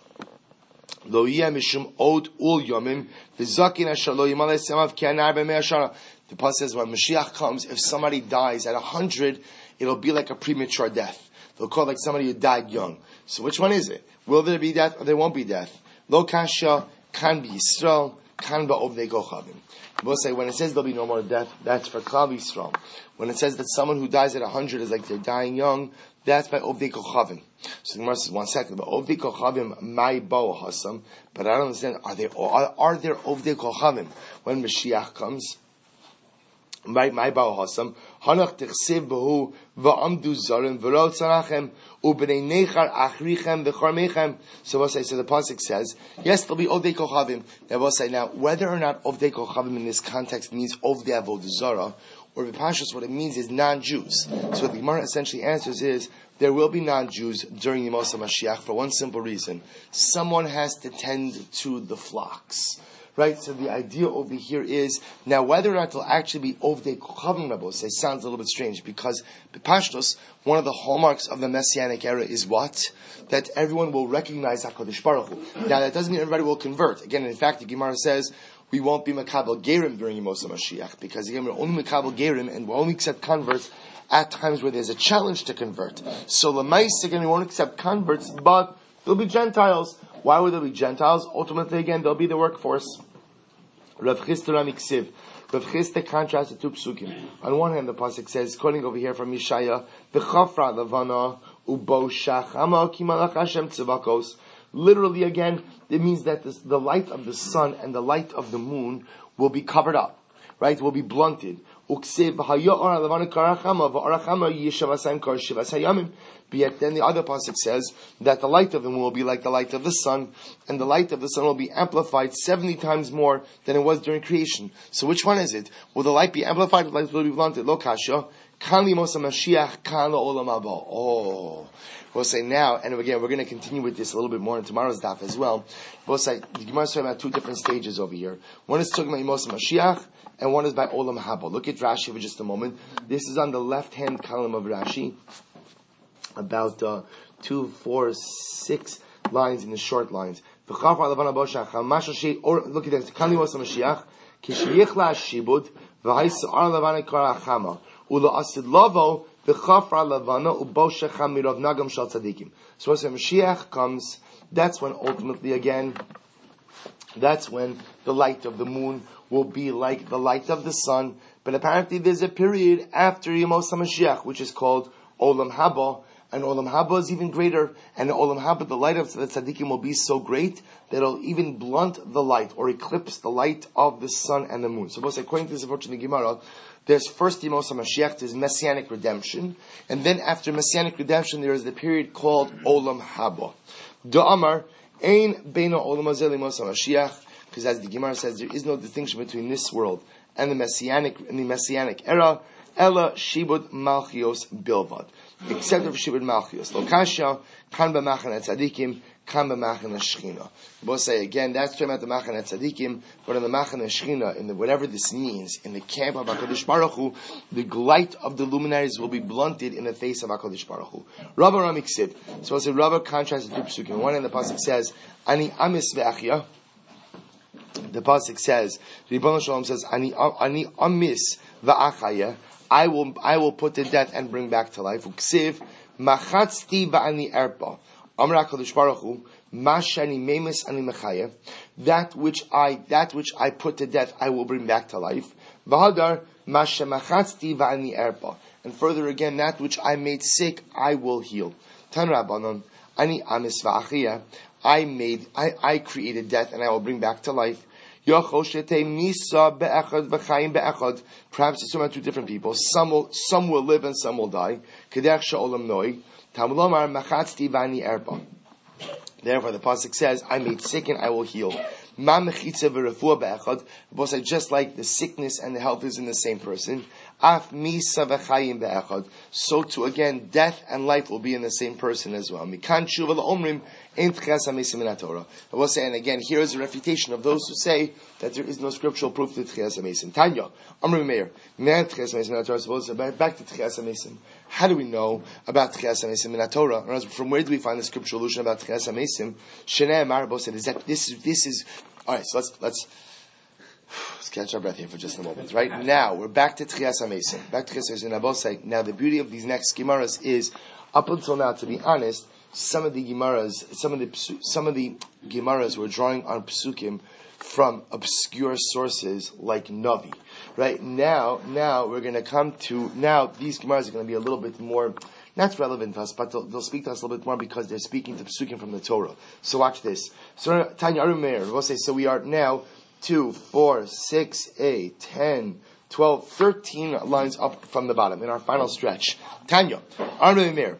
lo yiyeh mishum od ol yomim v'zakin asher lo yimalei semav ki anar ben mea shana. The pasuk says when Mashiach comes, if somebody dies at a hundred, it'll be like a premature death. They'll call it like somebody who died young. So which one is it? Will there be death or there won't be death? Lo kasha kan be Yisrael, kan ba ovdei kochavim. We'll say when it says there'll be no more death, that's for Klal Yisrael. When it says that someone who dies at a hundred is like they're dying young, that's by ovdei kochavim. So the Gemara says one second, but ovdei kochavim mai bo hasam. But I don't understand. Are there are, are there ovdei kochavim when Mashiach comes? My my bao hasam hanach tichsev behu va'amdu zarim v'ro tzarachem u'bnei nechar achrichem v'charmechem. So we'll say, so the pasuk says, yes, there'll be ovdei kochavim. Now we'll say, now whether or not ovdei kochavim in this context means ovdei avodah zara, or b'pashtus what it means is non-Jews. So what the Gemara essentially answers is, there will be non-Jews during the Yemos HaMashiach for one simple reason: someone has to tend to the flocks. Right, so the idea over here is, now whether or not it'll actually be ovdei kochavim, Rabbi say, sounds a little bit strange, because b'pashtus, one of the hallmarks of the Messianic era is what? That everyone will recognize HaKadosh Baruch Hu. Now that doesn't mean everybody will convert. Again, in fact, the Gemara says, we won't be Makabel Gerim during Yemos HaMashiach, because again, we're only Makabel Gerim, and we'll only accept converts at times where there's a challenge to convert. So Lamais, again, we won't accept converts, but there'll be Gentiles. Why would there be Gentiles? Ultimately, again, they'll be the workforce. Rav Chisda Ramiksiv. Rav Chisda contrasts the two psukim. On one hand, the pasuk says, quoting over here from Yeshaya, "V'chafra levana ubo shachama ki malach Hashem tzivakos." Literally, again, it means that this, the light of the sun and the light of the moon will be covered up, right? Will be blunted. Uksiv v'haya or levana karachama v'arachama yishavasayim kar shivas hayamim. But yet then the other pasuk says that the light of the moon will be like the light of the sun, and the light of the sun will be amplified seventy times more than it was during creation. So which one is it? Will the light be amplified? The light will be blunted. Lo kasha. Kan li mosa Mashiach, kan lo olam haba. Oh. We'll say now, and again, we're going to continue with this a little bit more in tomorrow's daf as well. We'll say, the Gemara is talking about two different stages over here. One is talking about Mosa Mashiach, and one is by Olam Haba. Look at Rashi for just a moment. This is on the left-hand column of Rashi, about uh, two, four, six lines in the short lines. Look at this. Kan li mosa Mashiach, kishiyichla shibud, v'hais ar levana karachama, ula asid lavo, so when Mashiach comes, that's when ultimately again, that's when the light of the moon will be like the light of the sun. But apparently there's a period after Yemos HaMashiach, which is called Olam Haba, and Olam Haba is even greater, and Olam Haba, the light of the tzaddikim will be so great that it'll even blunt the light, or eclipse the light of the sun and the moon. So according to this unfortunate Gemara, there's first Yemos HaMashiach, there's Messianic redemption, and then after Messianic redemption there is the period called Olam Haba. Da'amar, Ein Beino Olam Hazeh Yemos HaMashiach, because as the Gemara says, there is no distinction between this world and the Messianic, and the Messianic era, Ella Shibud Malchios Bilvad, except for Shibud Malchios. Lokasha, Kan B'machane Tzadikim, Kan B'machane Shechina. We'll say again, that's talking about the Machane Tzadikim, but in the Machane Shechina, in the, whatever this means, in the camp of HaKadosh Baruch Hu, the light of the luminaries will be blunted in the face of HaKadosh Baruch Hu. Rabba Ramiksiv. So we'll say Rabba contrasts the two psukim. One in the pasuk says, Ani Amis Ve'achya. The pasuk says, Ribbon Shalom says, Ani Ani Amis Ve'achaya. I will, I will put to death and bring back to life. Uksiv, machatzti ba'ani erpa. Amar HaKadosh Baruch Hu, mashani memes ani mechaya. That which I, that which I put to death, I will bring back to life. V'hadar, masha machatzti ba'ani erpa. And further again, that which I made sick, I will heal. Tan Rabbanon, ani amis va'achia. I made, I, I created death and I will bring back to life. Perhaps it's talking about two different people. Some will, some will live and some will die. Therefore, the pasuk says, "I made sick and I will heal." Just like the sickness and the health is in the same person, so too again, death and life will be in the same person as well. I will say, and again, here is a refutation of those who say that there is no scriptural proof to Tchias HaMesim. Tanya, Amri Meir, back to Tchias HaMesim. How do we know about Tchias HaMesim in the Torah? From where do we find the scriptural allusion about Tchias HaMesim? Shenei Marbo said, is that this is this is all right? So let's let's. Let's catch our breath here for just a moment. Right now, we're back to Tchias HaMesim. Back to Tchias HaMesim. Abosai. Now, the beauty of these next Gemaras is, up until now, to be honest, some of the Gemaras, some of the some of the Gemaras were drawing on Psukim from obscure sources like Navi. Right now, now we're going to come to now. These Gemaras are going to be a little bit more. Not relevant to us, but they'll, they'll speak to us a little bit more because they're speaking to Psukim from the Torah. So watch this. So Tanya Arumeir. We'll say so. We are now. Two, four, six, eight, ten, twelve, thirteen lines up from the bottom in our final stretch. Tanya, Armei Mir,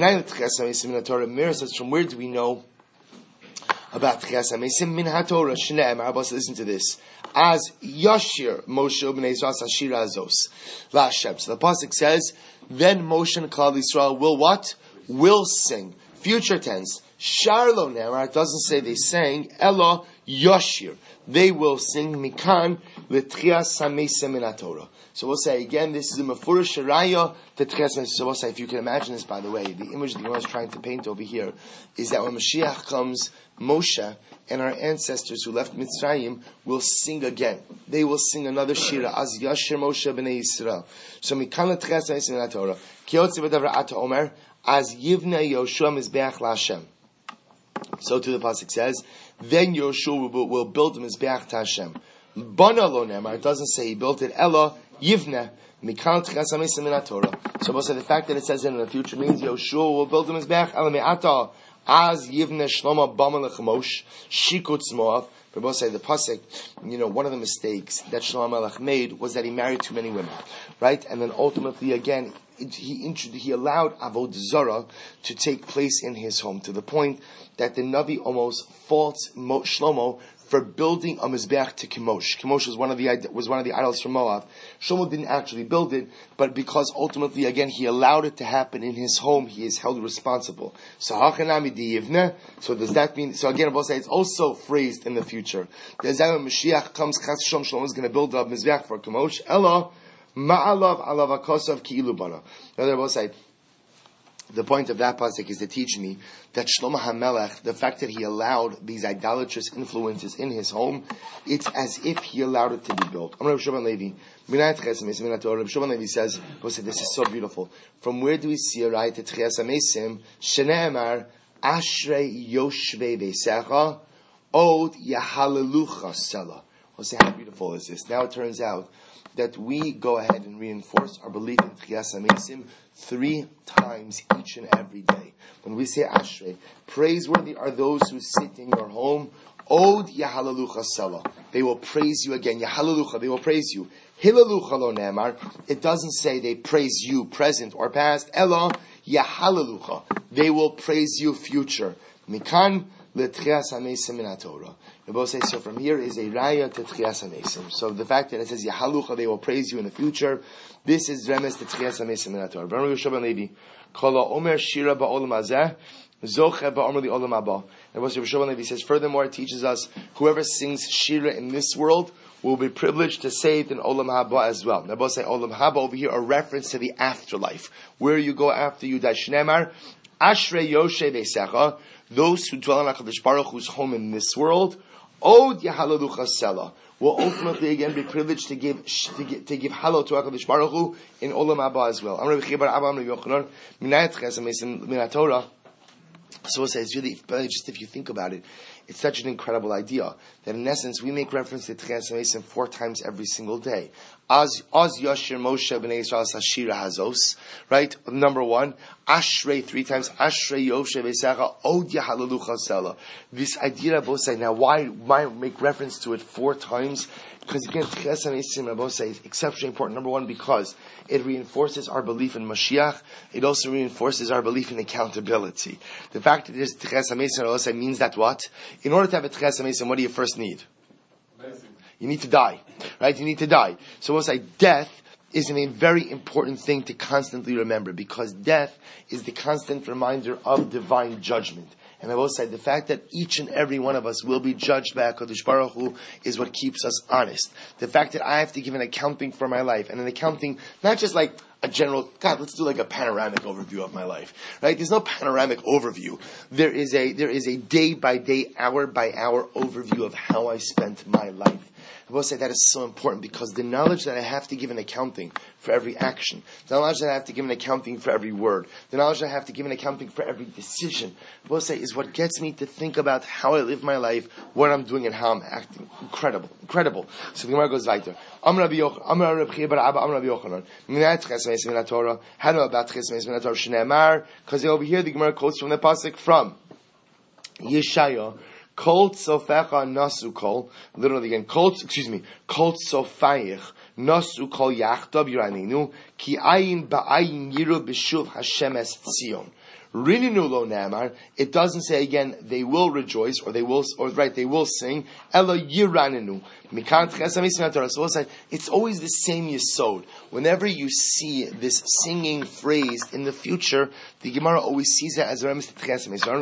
Mir says, from where do we know about Tchias HaMesim? Min HaTorah, Shnei Marbos, listen to this. As Yashir Moshe B'nei Yisrael Sashira Azos Lashem. So the pasuk says, then Moshe and Klal Yisrael will what? Will sing. Future tense. Sharlo Nemar, it doesn't say they sang. Ella Yashir. They will sing Mikan L'Tchias HaMesim in HaTorah. So we'll say again, this is a Mefurish Raya to Tchias HaMesim. So we'll say, if you can imagine this, by the way, the image that Gemara is trying to paint over here is that when Mashiach comes, Moshe and our ancestors who left Mitzrayim will sing again. They will sing another Shira, As Yashir Moshe B'nei Yisrael. So Mikan L'Tchias HaMesim in HaTorah. Ki Yotze V'Davra Ata Omer, As Yivne Yoshua Mizbeach LaHashem. So too the pasuk says, then Yoshua will, will build a mizbeach to Hashem. Bana lo nemar, it doesn't say he built it. Ella yivne mikal tchias hamesim min haTorah. So also the fact that it says it in the future means Yoshua will build a mizbeach. Ella me'ata az yivne shloma bama lechamosh shikutz moav. Rabbi say the pasuk, you know, one of the mistakes that Shlomo Melech made was that he married too many women, right? And then ultimately, again, he he allowed Avodah Zarah to take place in his home to the point that the Navi almost faults Shlomo for building a mizbeach to Chemosh. Chemosh was one of the was one of the idols from Moab. Shlomo didn't actually build it, but because ultimately, again, he allowed it to happen in his home, he is held responsible. So hachanami diyivne. So does that mean? So again, I will say it's also phrased in the future. There's when Mashiach comes, Chas Shom Shlomo is going to build a mizbeach for Chemosh. Ella ma'alav alav akosav ki'ilu bana. Now, I will say. The point of that pasuk is to teach me that Shlomo HaMelech, the fact that he allowed these idolatrous influences in his home, it's as if he allowed it to be built. I'm Rabbi Shimon Levi. Rabbi Shimon Levi says, this is so beautiful. From where do we see a right to Tchias HaMesim? Shene'emar, Ashrei Yoshvei Beisecha, Od Yahalelucha Sela. We'll say, how beautiful is this? Now it turns out that we go ahead and reinforce our belief in Tchias HaMesim three times each and every day. When we say Ashrei, praiseworthy are those who sit in your home. Od Yahalalucha Sela. They will praise you again. Yahalalucha, they will praise you. Hilalucha lo ne'emar. It doesn't say they praise you present or past. Elo Yahalalucha. They will praise you future. Mikan le'Tchias HaMesim min HaTorah. So from here is a raya to Tchias HaMesim. So the fact that it says Yahalucha, they will praise you in the future, this is remes to Tchias HaMesim in Torah. Rabbi Shimon Levi, Kol Omer Shira Ba'olam Hazeh, Zoche Ba'omer Li'olam Haba. And Rabbi Shimon Levi says, furthermore, it teaches us whoever sings Shira in this world will be privileged to say it in Olam Haba as well. Now, say Olam Haba over here, a reference to the afterlife, where you go after you die. Shneimar, Ashrei Yoshe Beisecha, those who dwell in HaKadosh Baruch Hu's home in this world, Od Yahalalucha Sela will ultimately again be privileged to give to give, to give halal to HaKadosh Baruch Hu in Olam Haba as well. I'm Rabbi Chibar Abba, I'm Rabbi Yochanan, Minayat Tchias HaMesim min HaTorah. So we'll say it's really, just if you think about it, it's such an incredible idea that in essence we make reference to Tchias HaMesim four times every single day. Az Az Yashir Moshe B'nei Yisrael Sashira Hazos, right? Number one, Ashrei three times, Ashrei Yoshe V'Secha Od Yahalalucha Sela. This idea, Rabbi say, now why why make reference to it four times? Because again, Tchias HaMesim, Rabbi say, is exceptionally important. Number one, because it reinforces our belief in Mashiach. It also reinforces our belief in accountability. The fact that it is Tchias HaMesim, Rabbi say, means that what? In order to have a Tchias HaMesim, what do you first need? Amazing. You need to die, right? You need to die. So we'll say death is a very important thing to constantly remember, because death is the constant reminder of divine judgment. And I will say the fact that each and every one of us will be judged by HaKadosh Baruch Hu is what keeps us honest. The fact that I have to give an accounting for my life, and an accounting, not just like a general, God, let's do like a panoramic overview of my life, right? There's no panoramic overview. There is a, there is a day by day, hour by hour overview of how I spent my life. I will say that is so important, because the knowledge that I have to give an accounting for every action, the knowledge that I have to give an accounting for every word, the knowledge that I have to give an accounting for every decision, I will say is what gets me to think about how I live my life, what I'm doing, and how I'm acting. Incredible, incredible. So the Gemara goes weiter. Am Rabbi Yochanan, Minayat Tchias HaMesim min HaTorah. How do I know about Tchias HaMesim min HaTorah? Shneimar, because over here the Gemara quotes from the pasuk from Yeshaya. Kol tzofecha nasu kol, literally again, kol, excuse me, kol tzofayich nasu kol yachtav yiraninu, ki ayin ba'ayin yiru b'shuv Hashem es Tzion. Rininu lo ne'amar, it doesn't say again, they will rejoice, or they will, or right, they will sing, ela yiraninu. Mikan Tchias HaMesim min HaTorah. So we'll say, it's always the same yesod. Whenever you see this singing phrase in the future, the Gemara always sees it as a reference to Tchias HaMesim.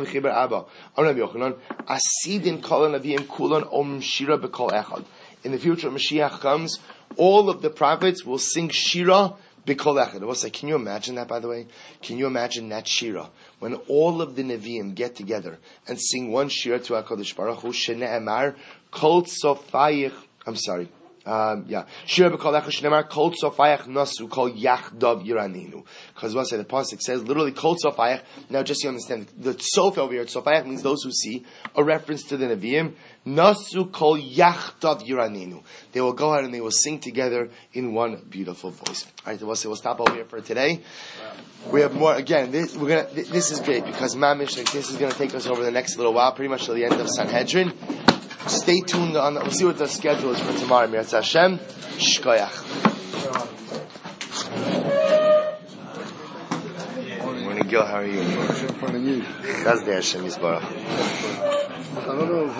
In the future, Mashiach comes, all of the prophets will sing Shira B'kol Echad. I will say, can you imagine that, by the way? Can you imagine that Shira? When all of the Nevi'im get together and sing one Shira to HaKadosh Baruch Hu, Shene'emar, Kol Tzofayich, I'm sorry, um, yeah, Shira B'kol Echad, Shene'emar, Kol Tzofayich Nasu, Kol Yachdav Yiraninu. Because once the pasuk says, literally, Kol Tzofayich, now just so you understand, the Tzof over here, Tzofayich means those who see, a reference to the Nevi'im, Nasu Kol Yachdav Yiraninu. They will go ahead and they will sing together in one beautiful voice. Alright, we'll say we'll stop over here for today. Wow. We have more, again, this, we're gonna, this is great, because Mamish, like, this is gonna take us over the next little while, pretty much till the end of Sanhedrin. Stay tuned on. We'll see what the schedule is for tomorrow. Mirz Hashem. Shkoyach. Morning, Gil. How are you? Chazdei Hashem Yisbarach.